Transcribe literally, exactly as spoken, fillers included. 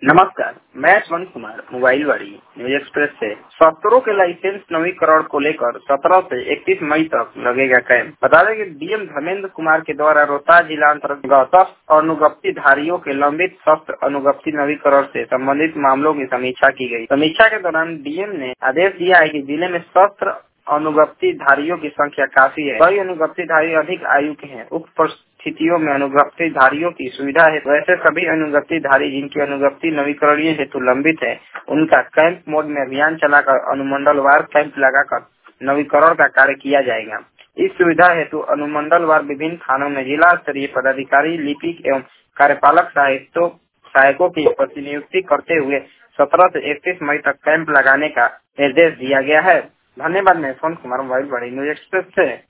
नमस्कार, मैं यशवंत कुमार मोबाइल वाड़ी न्यूज एक्सप्रेस से। सत्तरों के लाइसेंस नवीकरण को लेकर सत्रह से इकतीस मई तक लगेगा कैंप। बता दें कि डीएम धर्मेंद्र कुमार के द्वारा रोहतास जिला अंतर्गत अनुगप्ति धारियों के लंबित शस्त्र अनुगप्ति नवीकरण से संबंधित मामलों की समीक्षा की गई। समीक्षा के दौरान डीएम ने आदेश दिया है कि जिले में शस्त्र अनुगप्ति धारियों की संख्या काफी है। कई अनुगप्ति धारी अधिक आयु के हैं। उक्त परिस्थितियों में अनुगप्ति धारियों की सुविधा है। वैसे सभी अनुगप्ति धारी जिनकी अनुगप्ति नवीकरणीय हेतु लंबित है, उनका कैंप मोड में अभियान चलाकर अनुमंडलवार कैंप लगाकर नवीकरण का कार्य किया जाएगा। इस सुविधा हेतु अनुमंडलवार विभिन्न थानों में जिला स्तरीय पदाधिकारी, लिपिक एवं कार्यपालक सहायकों सहायकों की प्रतिनियुक्ति करते हुए सत्रह से इकतीस मई तक कैंप लगाने का निर्देश दिया गया है। धन्यवाद। मैं यशवंत कुमार मोबाइल वाड़ी न्यूज एक्सप्रेस से।